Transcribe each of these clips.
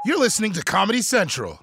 You're listening to Comedy Central.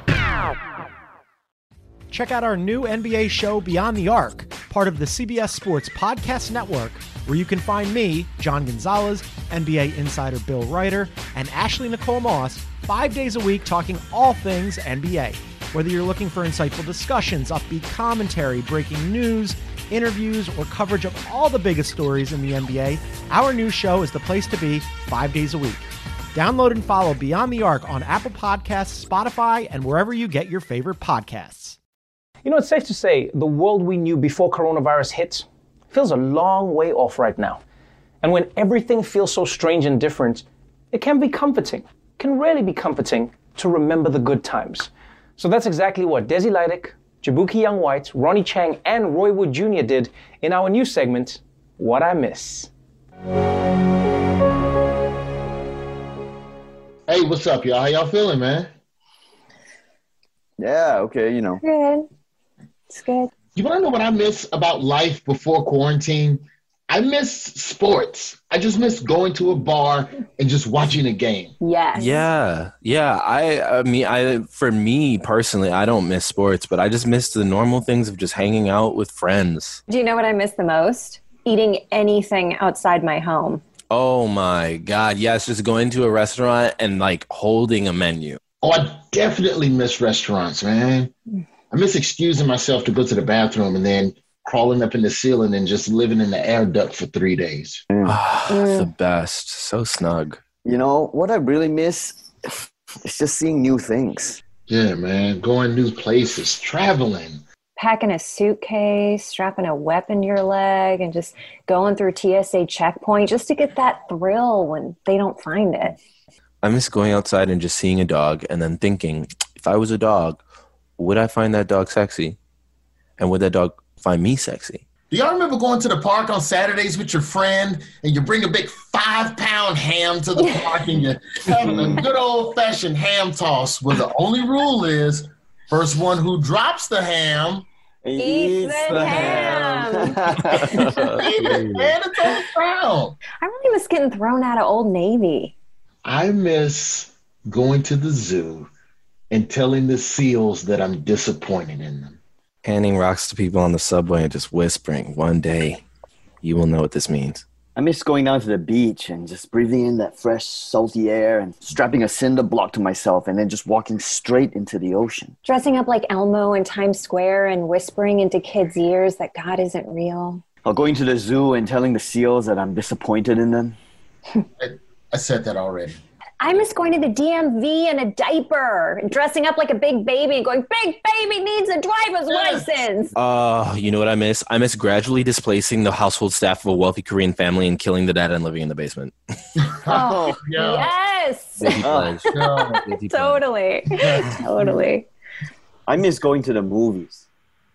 Check out our new NBA show, Beyond the Arc, part of the CBS Sports Podcast Network, where you can find me, John Gonzalez, NBA insider Bill Ryder, and Ashley Nicole Moss 5 days a week talking all things NBA. Whether you're looking for insightful discussions, upbeat commentary, breaking news, interviews, or coverage of all the biggest stories in the NBA, our new show is the place to be 5 days a week. Download and follow Beyond the Arc on Apple Podcasts, Spotify, and wherever you get your favorite podcasts. You know, it's safe to say the world we knew before coronavirus hit feels a long way off right now. And when everything feels so strange and different, it can be comforting, can really be comforting to remember the good times. So that's exactly what Desi Leidick, Jabuki Young White, Ronnie Chang, and Roy Wood Jr. did in our new segment, What I Miss. Hey, what's up, y'all? How y'all feeling, man? Yeah, okay, you know. Good. It's good. You want to know what I miss about life before quarantine? I miss sports. I just miss going to a bar and just watching a game. Yes. Yeah. I mean, for me personally, I don't miss sports, but I just miss the normal things of just hanging out with friends. Do you know what I miss the most? Eating anything outside my home. Oh my God. Yes. Just going to a restaurant and like holding a menu. Oh, I definitely miss restaurants, man. I miss excusing myself to go to the bathroom and then crawling up in the ceiling and just living in the air duct for 3 days. The best. So snug. You know, what I really miss is just seeing new things. Yeah, man. Going new places, traveling. Packing a suitcase, strapping a weapon to your leg, and just going through TSA checkpoint just to get that thrill when they don't find it. I miss going outside and just seeing a dog and then thinking, if I was a dog, would I find that dog sexy? And would that dog find me sexy? Do y'all remember going to the park on Saturdays with your friend and you bring a big 5-pound ham to the park and you're having a good old-fashioned ham toss where the only rule is first one who drops the ham eats the ham. Man, it's on the ground. I really miss getting thrown out of Old Navy. I miss going to the zoo and telling the seals that I'm disappointed in them. Handing rocks to people on the subway and just whispering, one day you will know what this means. I miss going down to the beach and just breathing in that fresh, salty air and strapping a cinder block to myself and then just walking straight into the ocean. Dressing up like Elmo in Times Square and whispering into kids' ears that God isn't real. Or going to the zoo and telling the seals that I'm disappointed in them. I said that already. I miss going to the DMV in a diaper and dressing up like a big baby and going, big baby needs a driver's license. You know what I miss? I miss gradually displacing the household staff of a wealthy Korean family and killing the dad and living in the basement. Oh, yes. Totally. Totally. I miss going to the movies.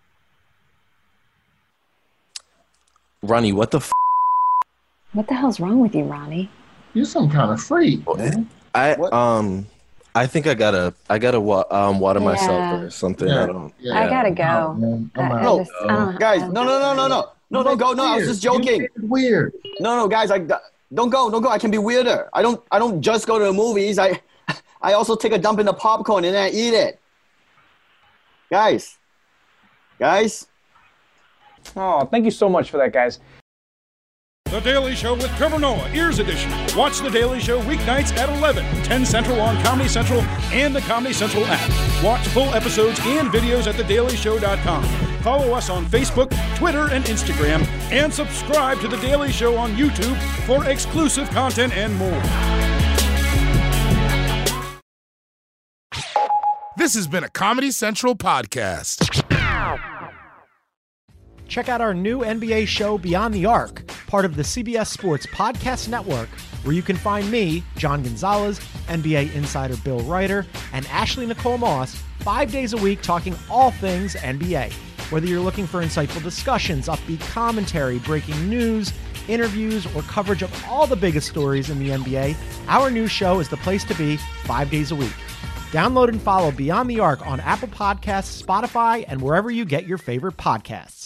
Ronnie, what the What the hell's wrong with you, Ronnie? You're some kind of freak, man. I think I gotta water myself or something. Yeah. I gotta go. Guys, no, go. No, I was just joking. Weird. No, guys, don't go. I can be weirder. I don't just go to the movies. I also take a dump in the popcorn and then I eat it. Guys. Oh, thank you so much for that, guys. The Daily Show with Trevor Noah, Ears Edition. Watch The Daily Show weeknights at 11, 10 Central on Comedy Central and the Comedy Central app. Watch full episodes and videos at thedailyshow.com. Follow us on Facebook, Twitter, and Instagram, and subscribe to The Daily Show on YouTube for exclusive content and more. This has been a Comedy Central podcast. Check out our new NBA show, Beyond the Arc, part of the CBS Sports Podcast Network, where you can find me, John Gonzalez, NBA insider Bill Ryder, and Ashley Nicole Moss 5 days a week talking all things NBA. Whether you're looking for insightful discussions, upbeat commentary, breaking news, interviews, or coverage of all the biggest stories in the NBA, our new show is the place to be 5 days a week. Download and follow Beyond the Arc on Apple Podcasts, Spotify, and wherever you get your favorite podcasts.